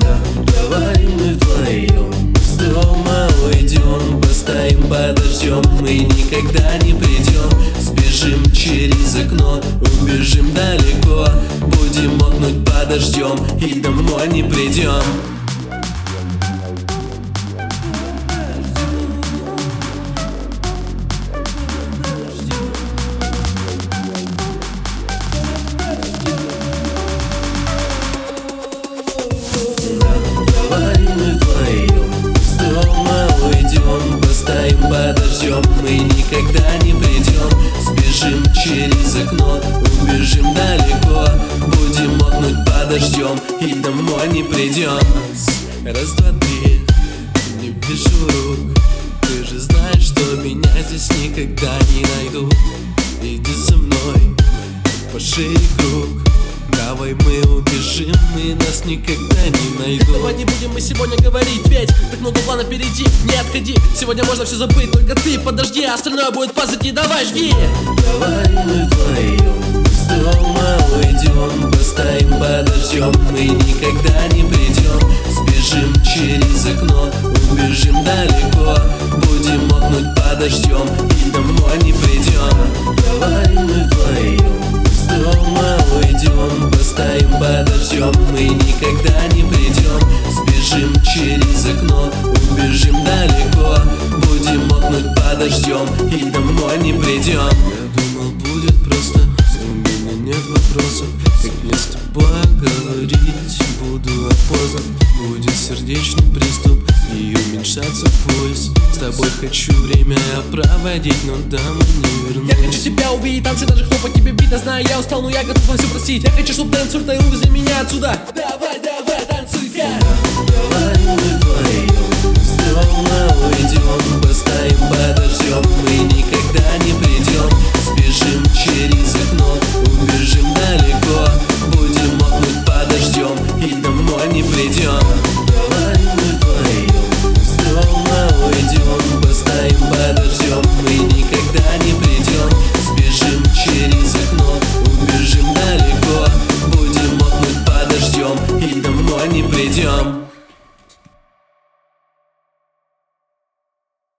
Давай мы вдвоем с дома уйдем, постоим, подождем, мы никогда не придем. Сбежим через окно, убежим далеко, будем мокнуть, подождем и домой не придем. Давай мы вдвоем с дома уйдем, постоим, подождем, мы никогда не придем. Сбежим через окно, убежим далеко, будем мокнуть, подождем и домой не придем. Раз, два, три, не вижу рук, ты же знаешь, что меня здесь никогда не найду. Иди за мной, пошире круг, давай мы убежим, и нас никогда не найдут. Давай не будем мы сегодня говорить, ведь так много планов впереди. Не отходи, сегодня можно все забыть, только ты подожди, остальное будет позади, давай жги. Давай мы вдвоем с дома уйдем, постоим, подождем, мы никогда не придем. Сбежим через окно, убежим далеко, будем мокнуть, подождем и домой не придем. Давай мы вдвоем с дома уйдем, постоим, подождем, мы никогда не придем. Сбежим через окно, убежим далеко, будем мокнуть, подождем и домой не придем. Я думал, будет просто, у меня нет вопросов, как мне с тобой говорить, буду опознан, будет сердечный приступ и уменьшаться пульс. С тобой хочу время проводить, но домой не вернусь. Я хочу тебя увидеть, танцы, даже хлопать тебе бит. Я знаю, я устал, но я готов все простить. Я хочу, чтобы танцуй, ты увезли меня отсюда. Давай, давай, танцуй-ка. Давай мы вдвоем с дома уйдем, постоим, подождем, мы не